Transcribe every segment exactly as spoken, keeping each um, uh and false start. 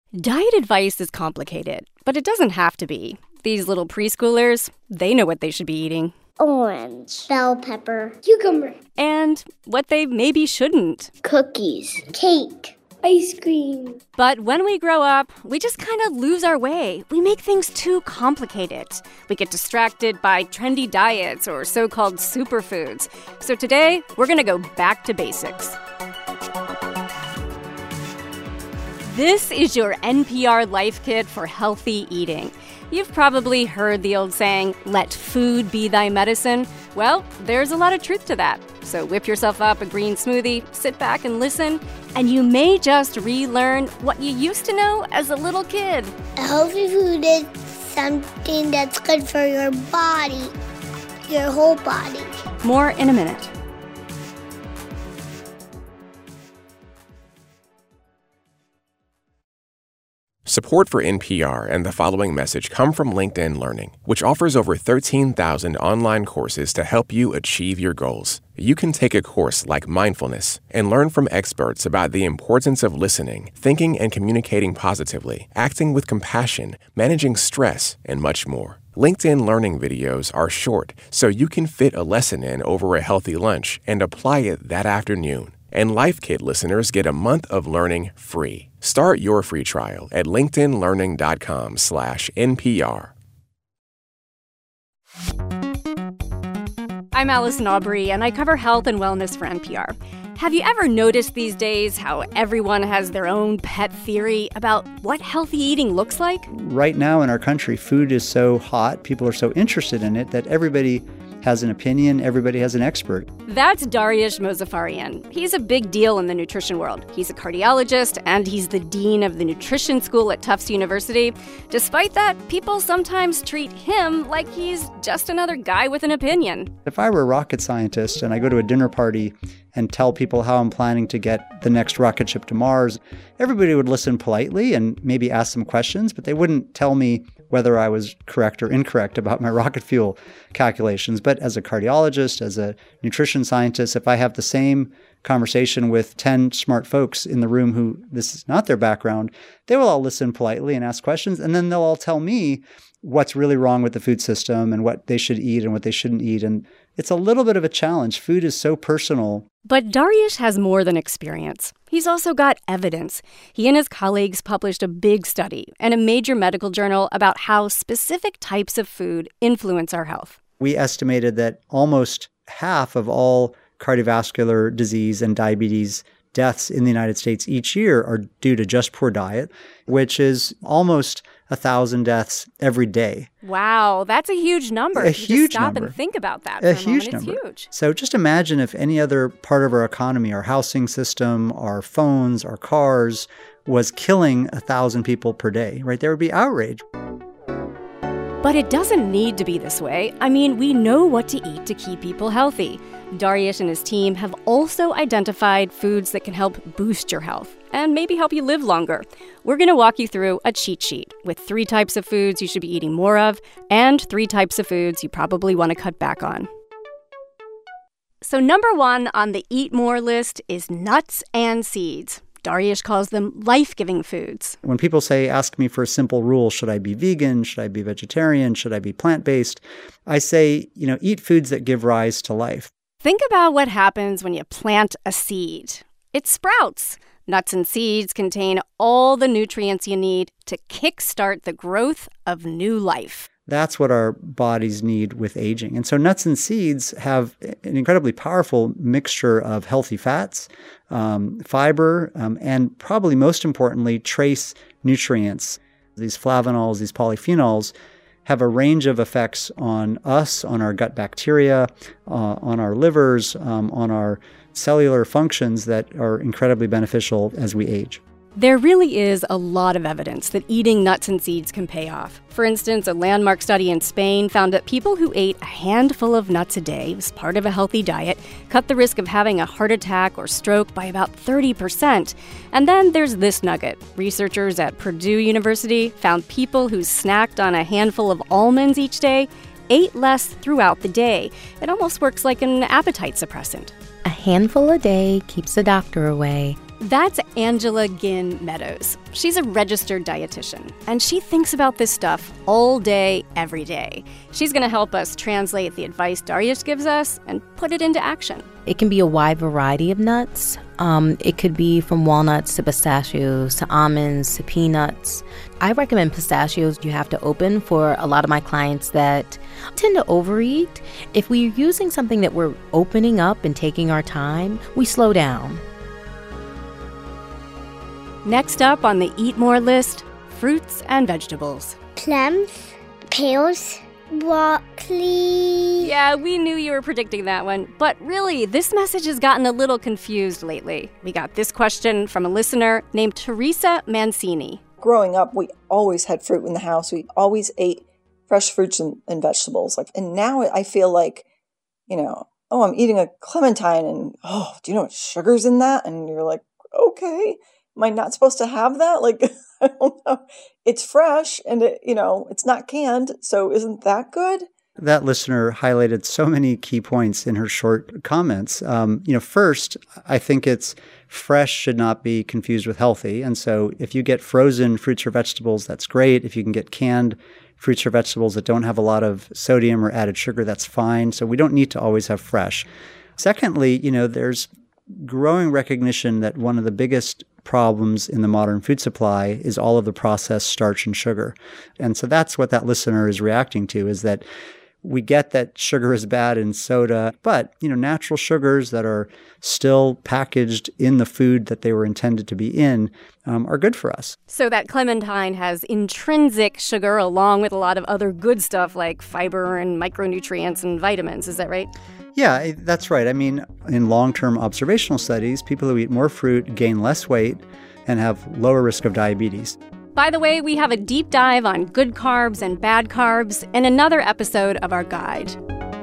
Diet advice is complicated, but it doesn't have to be. These little preschoolers, they know what they should be eating. Orange, bell pepper, cucumber. And what they maybe shouldn't. Cookies, cake, ice cream. But when we grow up, we just kind of lose our way. We make things too complicated. We get distracted by trendy diets or so-called superfoods. So today, we're going to go back to basics. This is your N P R Life Kit for healthy eating. You've probably heard the old saying, let food be thy medicine. Well, there's a lot of truth to that. So whip yourself up a green smoothie, sit back and listen, and you may just relearn what you used to know as a little kid. A healthy food is something that's good for your body, your whole body. More in a minute. Support for N P R and the following message come from LinkedIn Learning, which offers over thirteen thousand online courses to help you achieve your goals. You can take a course like mindfulness and learn from experts about the importance of listening, thinking and communicating positively, acting with compassion, managing stress, and much more. LinkedIn Learning videos are short, so you can fit a lesson in over a healthy lunch and apply it that afternoon. And Life Kit listeners get a month of learning free. Start your free trial at linkedinlearning.com slash NPR. I'm Allison Aubrey, and I cover health and wellness for N P R. Have you ever noticed these days how everyone has their own pet theory about what healthy eating looks like? Right now in our country, food is so hot, people are so interested in it that everybody has an opinion, everybody has an expert. That's Dariush Mozaffarian. He's a big deal in the nutrition world. He's a cardiologist, and he's the dean of the nutrition school at Tufts University. Despite that, people sometimes treat him like he's just another guy with an opinion. If I were a rocket scientist and I go to a dinner party and tell people how I'm planning to get the next rocket ship to Mars, everybody would listen politely and maybe ask some questions, but they wouldn't tell me whether I was correct or incorrect about my rocket fuel calculations. But as a cardiologist, as a nutrition scientist, if I have the same conversation with ten smart folks in the room who this is not their background, they will all listen politely and ask questions, and then they'll all tell me what's really wrong with the food system and what they should eat and what they shouldn't eat. And it's a little bit of a challenge. Food is so personal. But Dariush has more than experience. He's also got evidence. He and his colleagues published a big study in a major medical journal about how specific types of food influence our health. We estimated that almost half of all cardiovascular disease and diabetes deaths in the United States each year are due to just poor diet, which is almost a thousand deaths every day. Wow, that's a huge number. A if you huge just stop number. and think about that A for a huge moment, number. it's huge. So just imagine if any other part of our economy, our housing system, our phones, our cars, was killing a thousand people per day, right? There would be outrage. But it doesn't need to be this way. I mean, we know what to eat to keep people healthy. Dariush and his team have also identified foods that can help boost your health and maybe help you live longer. We're going to walk you through a cheat sheet with three types of foods you should be eating more of and three types of foods you probably want to cut back on. So number one on the eat more list is nuts and seeds. Dariush calls them life-giving foods. When people say, ask me for a simple rule, should I be vegan? Should I be vegetarian? Should I be plant-based? I say, you know, eat foods that give rise to life. Think about what happens when you plant a seed. It sprouts. Nuts and seeds contain all the nutrients you need to kickstart the growth of new life. That's what our bodies need with aging. And so nuts and seeds have an incredibly powerful mixture of healthy fats, um, fiber, um, and probably most importantly, trace nutrients. These flavonols, these polyphenols, have a range of effects on us, on our gut bacteria, uh, on our livers, um, on our cellular functions that are incredibly beneficial as we age. There really is a lot of evidence that eating nuts and seeds can pay off. For instance, a landmark study in Spain found that people who ate a handful of nuts a day as part of a healthy diet cut the risk of having a heart attack or stroke by about thirty percent. And then there's this nugget. Researchers at Purdue University found people who snacked on a handful of almonds each day ate less throughout the day. It almost works like an appetite suppressant. A handful a day keeps the doctor away. That's Angela Ginn Meadows. She's a registered dietitian, and she thinks about this stuff all day, every day. She's going to help us translate the advice Dariush gives us and put it into action. It can be a wide variety of nuts. Um, it could be from walnuts to pistachios to almonds to peanuts. I recommend pistachios you have to open for a lot of my clients that tend to overeat. If we're using something that we're opening up and taking our time, we slow down. Next up on the Eat More list, fruits and vegetables. Plums, pears, broccoli. Yeah, we knew you were predicting that one. But really, this message has gotten a little confused lately. We got this question from a listener named Teresa Mancini. Growing up, we always had fruit in the house. We always ate fresh fruits and, and vegetables. Like, and now I feel like, you know, oh, I'm eating a clementine and, oh, do you know what sugar's in that? And you're like, okay. Am I not supposed to have that? Like, I don't know. It's fresh and, it, you know, it's not canned. So isn't that good? That listener highlighted so many key points in her short comments. Um, you know, first, I think it's fresh should not be confused with healthy. And so if you get frozen fruits or vegetables, that's great. If you can get canned fruits or vegetables that don't have a lot of sodium or added sugar, that's fine. So we don't need to always have fresh. Secondly, you know, there's growing recognition that one of the biggest problems in the modern food supply is all of the processed starch and sugar. And so that's what that listener is reacting to, is that we get that sugar is bad in soda, but, you know, natural sugars that are still packaged in the food that they were intended to be in um, are good for us. So that clementine has intrinsic sugar along with a lot of other good stuff like fiber and micronutrients and vitamins. Is that right? Yeah, that's right. I mean, in long-term observational studies, people who eat more fruit gain less weight and have lower risk of diabetes. By the way, we have a deep dive on good carbs and bad carbs in another episode of our guide.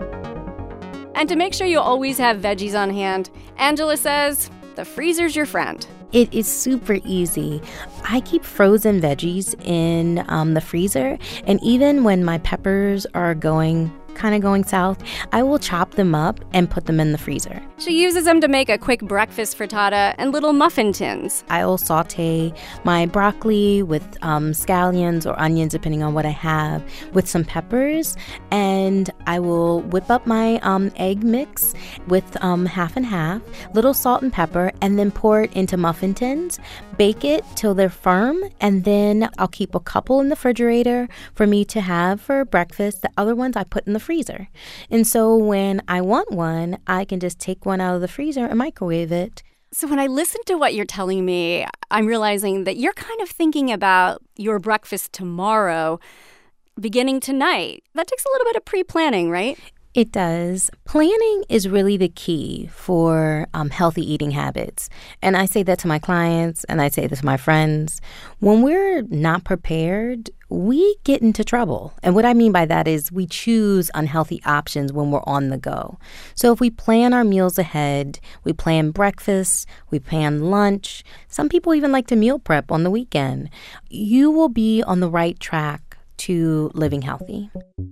And to make sure you always have veggies on hand, Angela says the freezer's your friend. It is super easy. I keep frozen veggies in um, the freezer, and even when my peppers are going kind of going south, I will chop them up and put them in the freezer. She uses them to make a quick breakfast frittata and little muffin tins. I will saute my broccoli with um, scallions or onions, depending on what I have, with some peppers, and I will whip up my um, egg mix with um, half and half, little salt and pepper, and then pour it into muffin tins, bake it till they're firm, and then I'll keep a couple in the refrigerator for me to have for breakfast. The other ones I put in the freezer. And so when I want one, I can just take one out of the freezer and microwave it. So when I listen to what you're telling me, I'm realizing that you're kind of thinking about your breakfast tomorrow beginning tonight. That takes a little bit of pre-planning, right? It does. Planning is really the key for um, healthy eating habits. And I say that to my clients, and I say this to my friends. When we're not prepared, we get into trouble. And what I mean by that is we choose unhealthy options when we're on the go. So if we plan our meals ahead, we plan breakfast, we plan lunch. Some people even like to meal prep on the weekend. You will be on the right track to living healthy.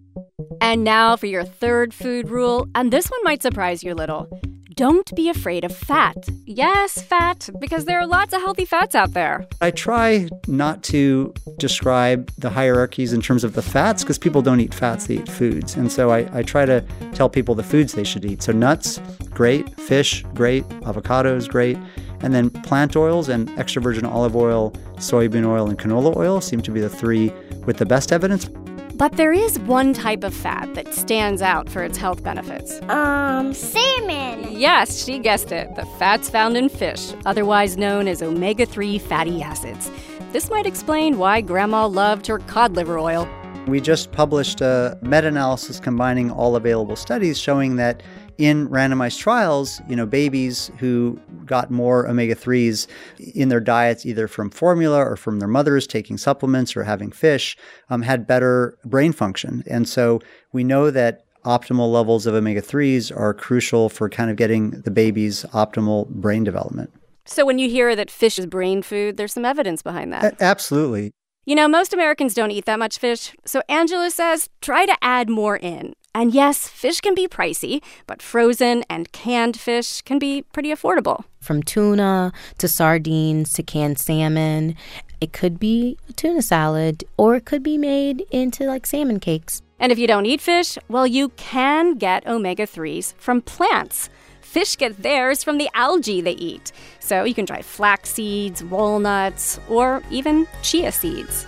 And now for your third food rule, and this one might surprise you a little. Don't be afraid of fat. Yes, fat, because there are lots of healthy fats out there. I try not to describe the hierarchies in terms of the fats because people don't eat fats, they eat foods. And so I, I try to tell people the foods they should eat. So nuts, great. Fish, great. Avocados, great. And then plant oils and extra virgin olive oil, soybean oil, and canola oil seem to be the three with the best evidence. But there is one type of fat that stands out for its health benefits. Um, salmon. Yes, she guessed it. The fats found in fish, otherwise known as omega three fatty acids. This might explain why Grandma loved her cod liver oil. We just published a meta-analysis combining all available studies showing that in randomized trials, you know, babies who got more omega threes in their diets, either from formula or from their mothers taking supplements or having fish, um, had better brain function. And so we know that optimal levels of omega threes are crucial for kind of getting the baby's optimal brain development. So when you hear that fish is brain food, there's some evidence behind that. A- absolutely. You know, most Americans don't eat that much fish, so Angela says try to add more in. And yes, fish can be pricey, but frozen and canned fish can be pretty affordable. From tuna to sardines to canned salmon. It could be a tuna salad, or it could be made into like salmon cakes. And if you don't eat fish, well, you can get omega threes from plants. Fish get theirs from the algae they eat. So you can try flax seeds, walnuts, or even chia seeds.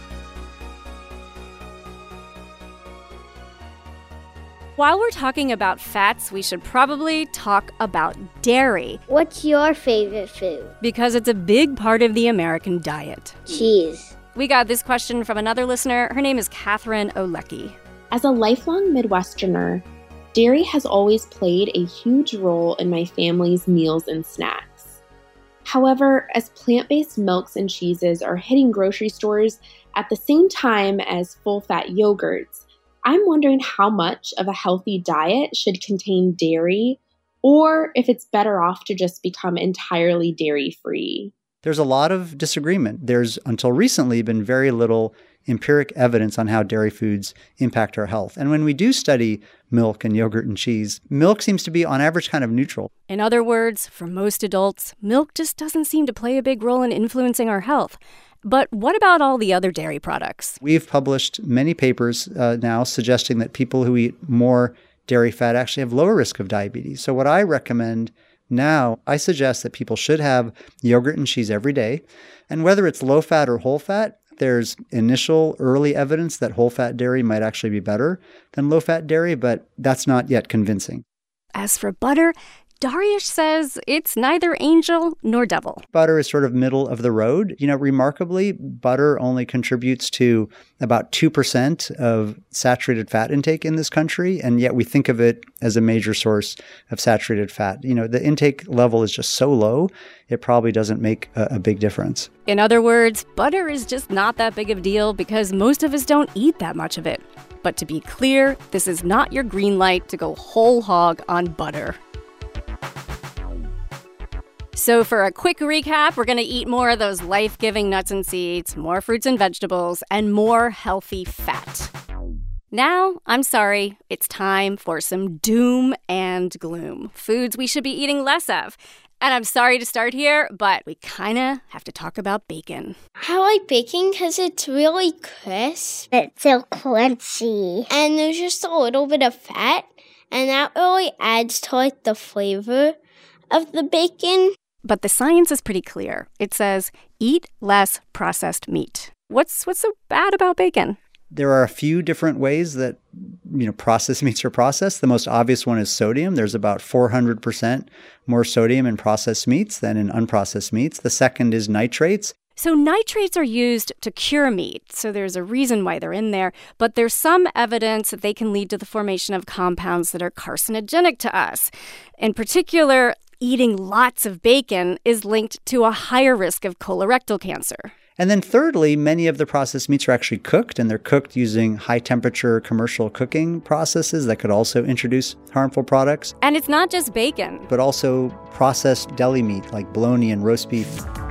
While we're talking about fats, we should probably talk about dairy. What's your favorite food? Because it's a big part of the American diet. Cheese. We got this question from another listener. Her name is Catherine Olecki. As a lifelong Midwesterner, dairy has always played a huge role in my family's meals and snacks. However, as plant-based milks and cheeses are hitting grocery stores at the same time as full-fat yogurts, I'm wondering how much of a healthy diet should contain dairy, or if it's better off to just become entirely dairy-free. There's a lot of disagreement. There's, until recently, been very little empiric evidence on how dairy foods impact our health. And when we do study milk and yogurt and cheese, milk seems to be, on average, kind of neutral. In other words, for most adults, milk just doesn't seem to play a big role in influencing our health. But what about all the other dairy products? We've published many papers uh, now suggesting that people who eat more dairy fat actually have lower risk of diabetes. So what I recommend now, I suggest that people should have yogurt and cheese every day. And whether it's low fat or whole fat, there's initial early evidence that whole fat dairy might actually be better than low fat dairy, but that's not yet convincing. As for butter, Dariush says it's neither angel nor devil. Butter is sort of middle of the road. You know, remarkably, butter only contributes to about two percent of saturated fat intake in this country, and yet we think of it as a major source of saturated fat. You know, the intake level is just so low, it probably doesn't make a, a big difference. In other words, butter is just not that big of a deal because most of us don't eat that much of it. But to be clear, this is not your green light to go whole hog on butter. So for a quick recap, we're going to eat more of those life-giving nuts and seeds, more fruits and vegetables, and more healthy fat. Now, I'm sorry, it's time for some doom and gloom, foods we should be eating less of. And I'm sorry to start here, but we kind of have to talk about bacon. I like bacon because it's really crisp. It's so crunchy. And there's just a little bit of fat, and that really adds to like the flavor of the bacon. But the science is pretty clear. It says, eat less processed meat. What's what's so bad about bacon? There are a few different ways that, you know, processed meats are processed. The most obvious one is sodium. There's about four hundred percent more sodium in processed meats than in unprocessed meats. The second is nitrates. So nitrates are used to cure meat, so there's a reason why they're in there. But there's some evidence that they can lead to the formation of compounds that are carcinogenic to us. In particular, eating lots of bacon is linked to a higher risk of colorectal cancer. And then thirdly, many of the processed meats are actually cooked, and they're cooked using high-temperature commercial cooking processes that could also introduce harmful products. And it's not just bacon. But also processed deli meat like bologna and roast beef.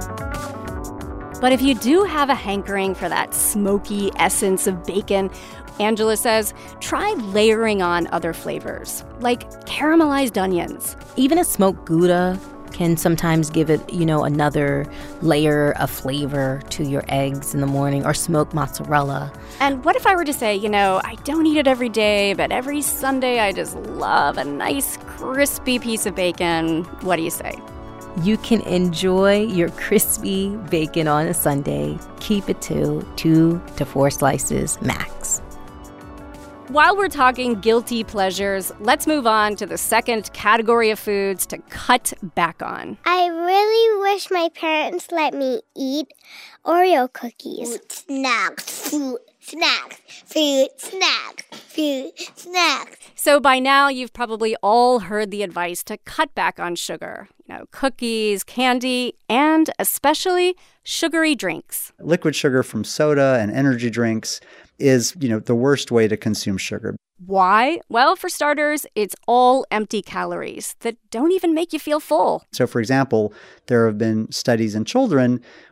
But if you do have a hankering for that smoky essence of bacon, Angela says, try layering on other flavors, like caramelized onions. Even a smoked Gouda can sometimes give it, you know, another layer of flavor to your eggs in the morning, or smoked mozzarella. And what if I were to say, you know, I don't eat it every day, but every Sunday I just love a nice crispy piece of bacon. What do you say? You can enjoy your crispy bacon on a Sunday. Keep it to two to four slices max. While we're talking guilty pleasures, let's move on to the second category of foods to cut back on. I really wish my parents let me eat Oreo cookies. Food, snacks, food, snacks, food, snacks, food, snacks. So by now, you've probably all heard the advice to cut back on sugar. You know, cookies, candy, and especially sugary drinks. Liquid sugar from soda and energy drinks is, you know, the worst way to consume sugar. Why? Well, for starters, it's all empty calories that don't even make you feel full. So, for example, there have been studies in children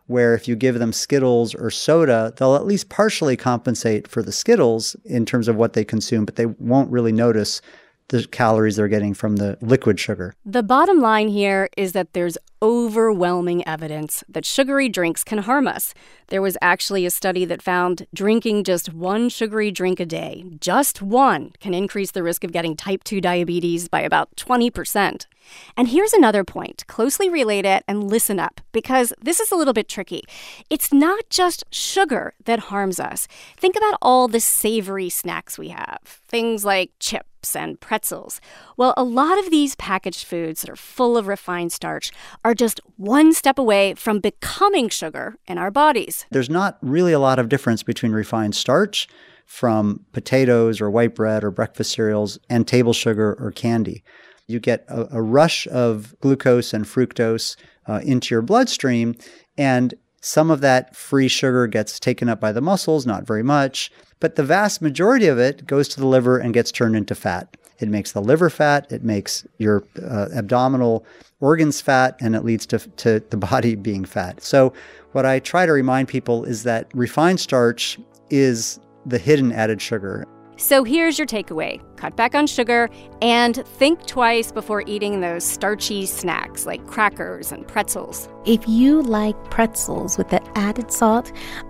where if you give them Skittles or soda, they'll at least partially compensate for the Skittles in terms of what they consume, but they won't really notice the calories they're getting from the liquid sugar. The bottom line here is that there's overwhelming evidence that sugary drinks can harm us. There was actually a study that found drinking just one sugary drink a day, just one, can increase the risk of getting type two diabetes by about twenty percent. And here's another point, closely related, and listen up, because this is a little bit tricky. It's not just sugar that harms us. Think about all the savory snacks we have, things like chips and pretzels. Well, a lot of these packaged foods that are full of refined starch are just one step away from becoming sugar in our bodies. There's not really a lot of difference between refined starch from potatoes or white bread or breakfast cereals and table sugar or candy. You get a, a rush of glucose and fructose uh, into your bloodstream, and some of that free sugar gets taken up by the muscles, not very much, but the vast majority of it goes to the liver and gets turned into fat. It makes the liver fat, it makes your uh, abdominal organs fat, and it leads to, to the body being fat. So what I try to remind people is that refined starch is the hidden added sugar. So here's your takeaway. Cut back on sugar and think twice before eating those starchy snacks like crackers and pretzels. If you like pretzels with that added salt,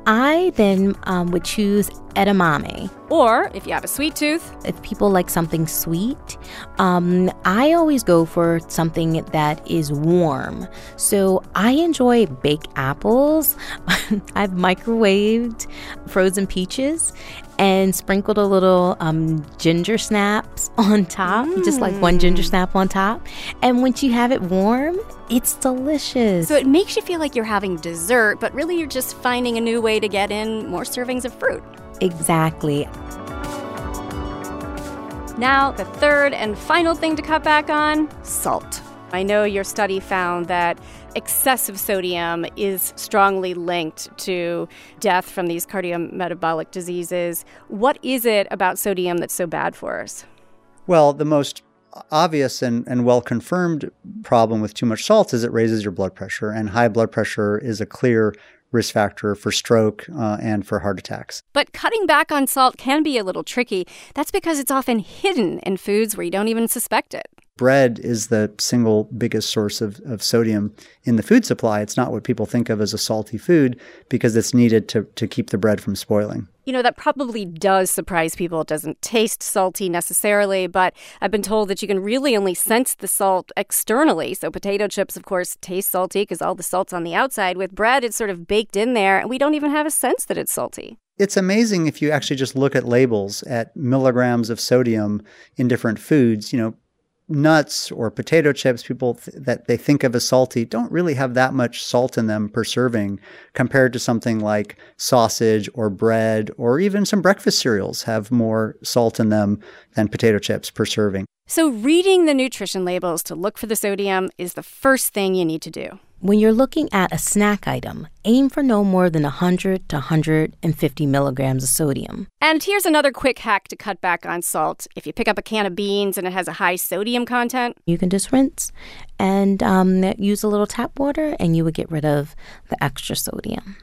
I then um, would choose edamame. Or if you have a sweet tooth. If people like something sweet, um, I always go for something that is warm. So I enjoy baked apples. I've microwaved frozen peaches and sprinkled a little um, ginger snaps on top, mm. just like one ginger snap on top. And once you have it warm, it's delicious. So it makes you feel like you're having dessert, but really you're just finding a new way to get in more servings of fruit. Exactly. Now, the third and final thing to cut back on, salt. I know your study found that excessive sodium is strongly linked to death from these cardiometabolic diseases. What is it about sodium that's so bad for us? Well, the most obvious and, and well-confirmed problem with too much salt is it raises your blood pressure, and high blood pressure is a clear risk factor for stroke uh, and for heart attacks. But cutting back on salt can be a little tricky. That's because it's often hidden in foods where you don't even suspect it. Bread is the single biggest source of, of sodium in the food supply. It's not what people think of as a salty food because it's needed to, to keep the bread from spoiling. You know, that probably does surprise people. It doesn't taste salty necessarily, but I've been told that you can really only sense the salt externally. So potato chips, of course, taste salty because all the salt's on the outside. With bread, it's sort of baked in there, and we don't even have a sense that it's salty. It's amazing if you actually just look at labels at milligrams of sodium in different foods. You know, nuts or potato chips, people th- that they think of as salty don't really have that much salt in them per serving compared to something like sausage or bread, or even some breakfast cereals have more salt in them than potato chips per serving. So reading the nutrition labels to look for the sodium is the first thing you need to do. When you're looking at a snack item, aim for no more than one hundred to one hundred fifty milligrams of sodium. And here's another quick hack to cut back on salt. If you pick up a can of beans and it has a high sodium content, you can just rinse and um, use a little tap water, and you would get rid of the extra sodium.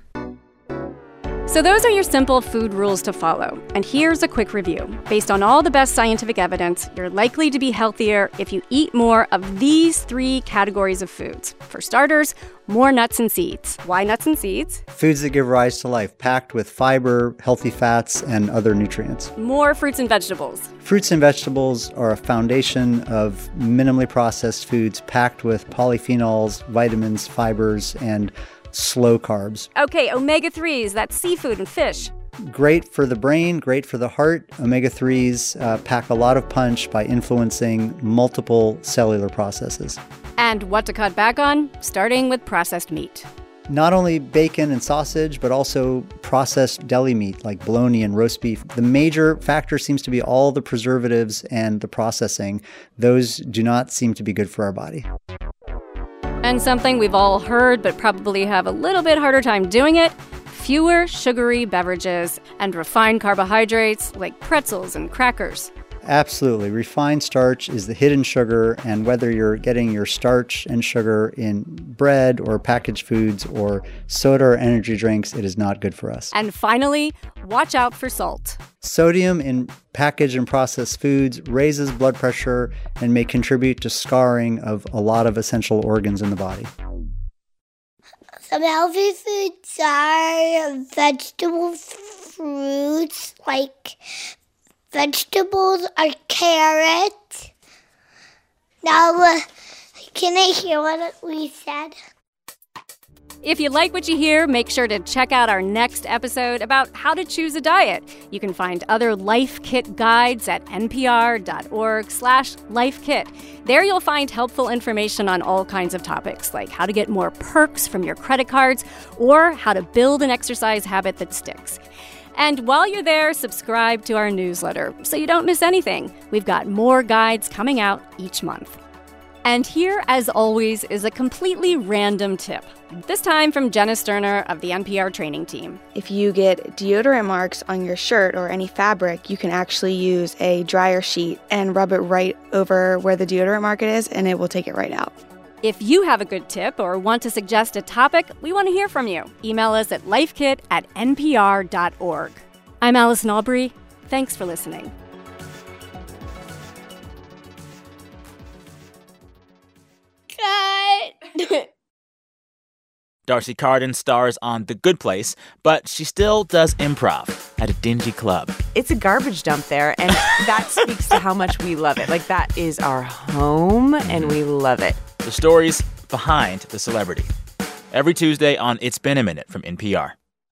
So those are your simple food rules to follow. And here's a quick review. Based on all the best scientific evidence, you're likely to be healthier if you eat more of these three categories of foods. For starters, more nuts and seeds. Why nuts and seeds? Foods that give rise to life, packed with fiber, healthy fats, and other nutrients. More fruits and vegetables. Fruits and vegetables are a foundation of minimally processed foods packed with polyphenols, vitamins, fibers, and slow carbs. Okay, omega threes, that's seafood and fish. Great for the brain, great for the heart. omega threes uh, pack a lot of punch by influencing multiple cellular processes. And what to cut back on? Starting with processed meat. Not only bacon and sausage, but also processed deli meat like bologna and roast beef. The major factor seems to be all the preservatives and the processing. Those do not seem to be good for our body. And something we've all heard but probably have a little bit harder time doing it, fewer sugary beverages and refined carbohydrates like pretzels and crackers. Absolutely. Refined starch is the hidden sugar, and whether you're getting your starch and sugar in bread or packaged foods or soda or energy drinks, it is not good for us. And finally, watch out for salt. Sodium in packaged and processed foods raises blood pressure and may contribute to scarring of a lot of essential organs in the body. Some healthy foods are vegetables, fruits, like vegetables are carrots. Now, uh, can I hear what we said? If you like what you hear, make sure to check out our next episode about how to choose a diet. You can find other Life Kit guides at npr.org slash lifekit. There you'll find helpful information on all kinds of topics, like how to get more perks from your credit cards or how to build an exercise habit that sticks. And while you're there, subscribe to our newsletter so you don't miss anything. We've got more guides coming out each month. And here, as always, is a completely random tip. This time from Jenna Sterner of the N P R training team. If you get deodorant marks on your shirt or any fabric, you can actually use a dryer sheet and rub it right over where the deodorant mark is, and it will take it right out. If you have a good tip or want to suggest a topic, we want to hear from you. Email us at lifekit at npr.org. I'm Allison Aubrey. Thanks for listening. Cut! D'Arcy Carden stars on The Good Place, but she still does improv at a dingy club. It's a garbage dump there, and that speaks to how much we love it. Like, that is our home, and we love it. The stories behind the celebrity. Every Tuesday on It's Been a Minute from N P R.